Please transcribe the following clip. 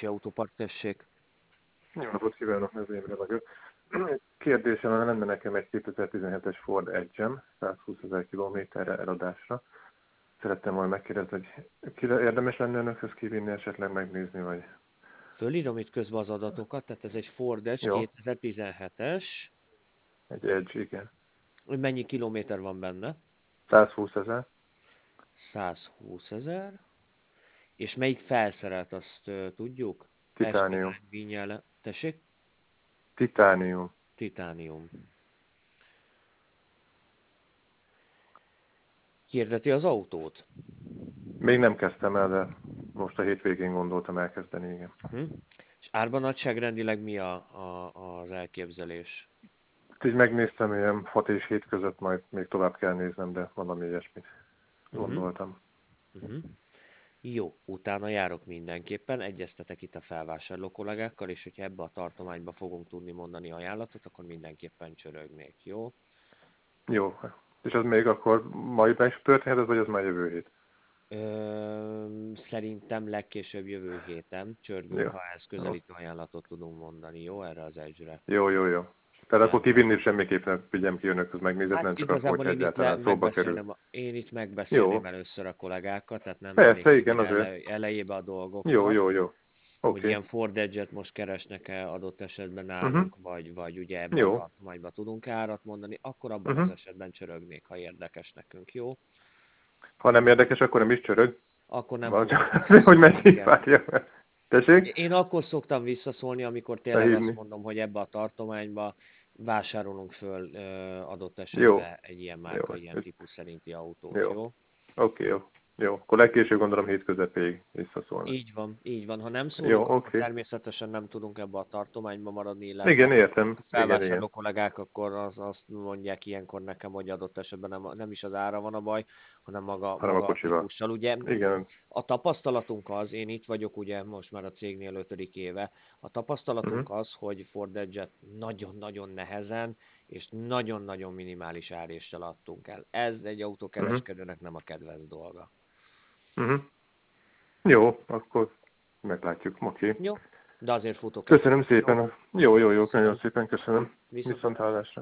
Ácsi Autópark, tessék. Jó napot kívánok, Mező Imre vagyok. Kérdésem lenne nekem egy 2017-es Ford Edge-em, 120 000 kilométerre eladásra. Szerettem volna megkérdezni, hogy érdemes lenne önökhöz kivinni, esetleg megnézni, vagy... Fölírom itt közben az adatokat, tehát ez egy Ford Edge Jó, 2017-es. egy Edge, igen. Mennyi kilométer van benne? 120 000. 120 000. És melyik felszerelt, azt tudjuk? Titánium. Eskelány, vinyele. Tessék? Titánium. Titánium. Hirdeti az autót? Még nem kezdtem el, de most a hétvégén gondoltam elkezdeni, igen. És árban nagyságrendileg mi az elképzelés? Így megnéztem, ilyen 6 és 7 között, majd még tovább kell néznem, de valami ilyesmit Uh-huh. gondoltam. Uh-huh. Jó, utána járok mindenképpen, egyeztetek itt a felvásárló kollégákkal, és hogyha ebbe a tartományba fogunk tudni mondani ajánlatot, akkor mindenképpen csörögnék, jó? Jó. És az még akkor majd meg is történhet, vagy az már jövő hét? Szerintem legkésőbb jövő héten csörgünk, Jó. ha ez Jó. közelítő ajánlatot tudunk mondani, jó? Erre az Edge-re. Jó. Tehát akkor Rendben. kivinni semmiképpen vigyem ki önökhöz megnézett, Hát nem csak akkor, igazából hogyha egyáltalán szóba kerül. én itt megbeszélném Jó. először a kollégákkal, tehát nem mennék Persze, igen, annyira azért. elejébe a dolgoknak, Jó. hogy Oké. ilyen Ford Edge-et most keresnek-e adott esetben Uh-huh. nálunk, vagy ugye ebbe a Jó. tartományba tudunk árat mondani, akkor abban az Uh-huh. esetben csörögnék, ha érdekes nekünk, jó? Ha nem érdekes, akkor nem is csörög. Akkor nem Vagy fogok hogy visszaszólni, mennyi igen. várja. Tessék? Én akkor szoktam visszaszólni, amikor tényleg azt Lehívni. mondom, hogy ebbe a tartományba vásárolunk föl adott Jó. esetben egy ilyen Jó. márka, ilyen típus szerinti autót, Jó. jó? Jó. Jó. Akkor legkésőbb gondolom hét közepéig visszaszólnak. Így van, így van. Ha nem Jó, szólunk, akkor oké. természetesen nem tudunk ebbe a tartományba maradni, Igen, illetve értem. a Igen. felvásárló kollégák akkor azt mondják ilyenkor nekem, hogy adott esetben nem is az ára van a baj, hanem Hanem a maga a kocsival. típussal. Ugye Igen. a tapasztalatunk az, én itt vagyok ugye most már a cégnél 5. éve, a Uh-huh. tapasztalatunk az, hogy Ford Edge-et nagyon-nagyon nehezen és nagyon-nagyon minimális áréssel adtunk el. Ez egy Uh-huh. autókereskedőnek nem a kedvenc dolga. Uh-huh. Jó, akkor meglátjuk. Oké. Jó, de azért futok egy Köszönöm kört, jó? szépen. Jó. Nagyon Köszönöm. szépen köszönöm. Viszont Viszont hallásra. hallásra.